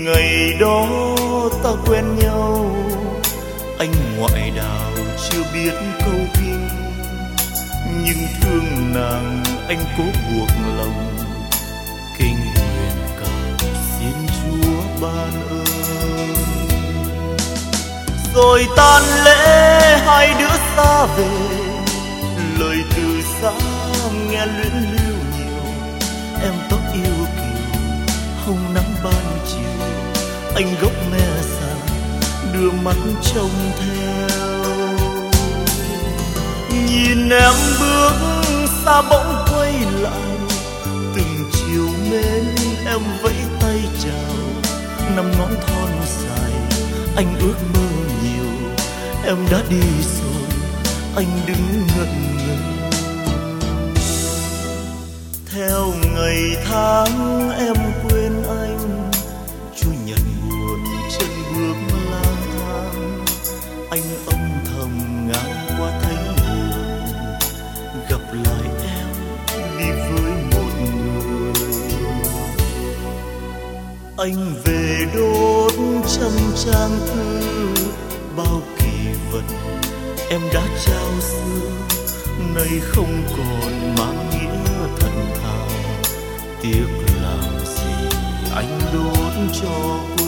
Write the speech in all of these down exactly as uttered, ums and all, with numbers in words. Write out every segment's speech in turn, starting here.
ngày đó ta quen nhau, anh ngoại đào chưa biết câu kinh, nhưng thương nàng anh cố buộc lòng. Kinh nguyện cầu xin Chúa ban ơn. Rồi tan lễ hai đứa xa về, lời từ xa nghe luyến lưu nhiều. Em tóc yêu kiều hồng nắng ban chiều, anh gốc me xa đưa mắt trông theo. Nhìn em bước xa bỗng quay lại, từng chiều mến em vẫy tay chào. Năm ngón thon dài anh ước mơ nhiều, em đã đi rồi anh đứng ngẩn ngơ. Theo ngày tháng em quên anh, Chúa nhận buồn chân bước lang thang. Anh âm thầm ngang qua thánh đường, gặp lại em đi với một người. Anh về đốt trăm trang thư, bao kỳ vật em đã trao xưa nay không còn mang nghĩa thần thà. Tiếc làm gì anh đốt cho quên.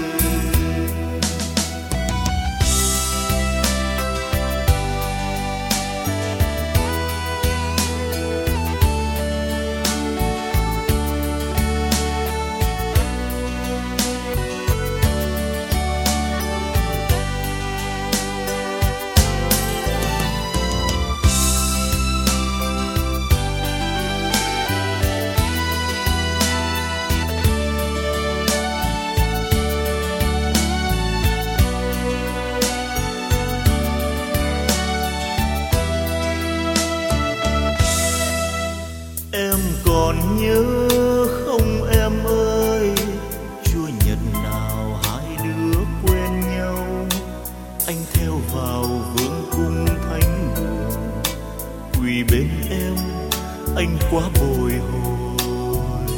Em còn nhớ không em ơi, Chúa nhật nào hai đứa quen nhau. Anh theo vào vương cung thánh đường, quỳ bên em anh quá bồi hồi.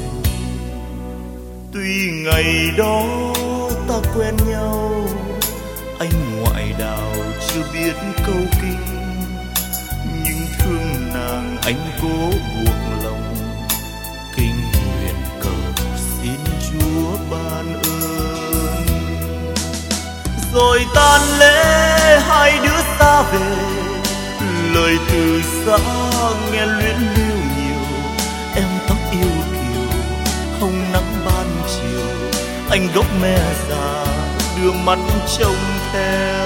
Tuy ngày đó ta quen nhau, anh ngoại đào chưa biết câu kinh, nhưng thương nàng anh cố buộc lòng. Kinh nguyện cầu xin Chúa ban ơn. Rồi tan lễ hai đứa xa về, lời từ xa nghe luyến lưu nhiều. Em tóc yêu kiều hồng nắng ban chiều, anh gốc me già đưa mắt trông theo.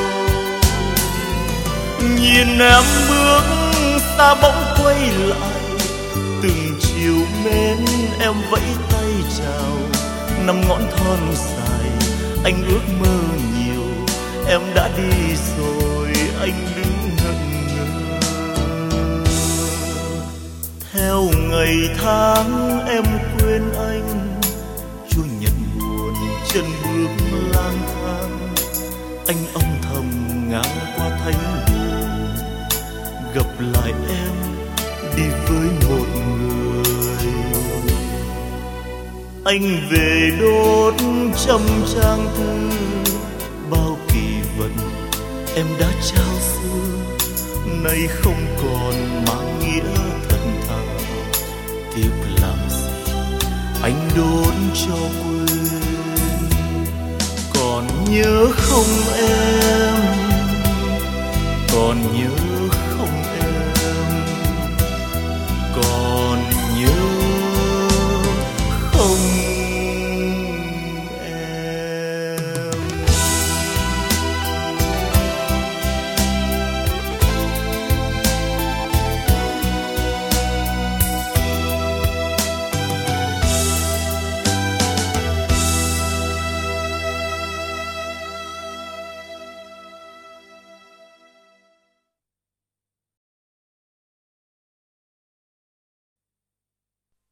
Nhìn em bước xa bỗng quay lại, từng chiều mến em vẫy tay chào. Năm ngón thon dài anh ước mơ nhiều, em đã đi rồi anh đứng ngẩn ngơ. Theo ngày tháng em quên anh, Chúa nhận buồn chân bước lang thang. Anh âm thầm ngang qua thánh đường, gặp lại em đi với một người. Anh về đốt trăm trang thư, bao kỳ vật em đã trao xưa nay không còn mang nghĩa thần thà. Tiếc làm gì anh đốt cho quên. Còn nhớ không em, còn nhớ